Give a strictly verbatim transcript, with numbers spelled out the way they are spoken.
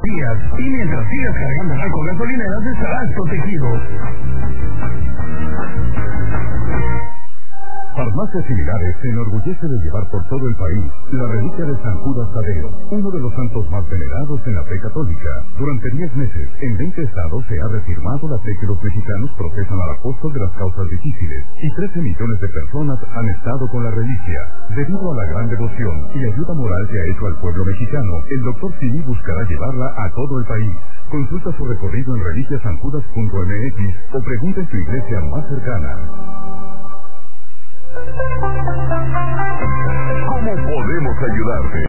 días. Y mientras sigas cargando con gasolineras, estarás protegido. Farmacias Similares se enorgullece de llevar por todo el país la reliquia de San Judas Tadeo, uno de los santos más venerados en la fe católica. Durante diez meses, en veinte estados se ha reafirmado la fe que los mexicanos profesan al apóstol de las causas difíciles, y trece millones de personas han estado con la reliquia. Debido a la gran devoción y ayuda moral que ha hecho al pueblo mexicano, el doctor Simi buscará llevarla a todo el país. Consulta su recorrido en reliquiasanjudas punto m x o pregunta en su iglesia más cercana. ¿Cómo podemos ayudarte?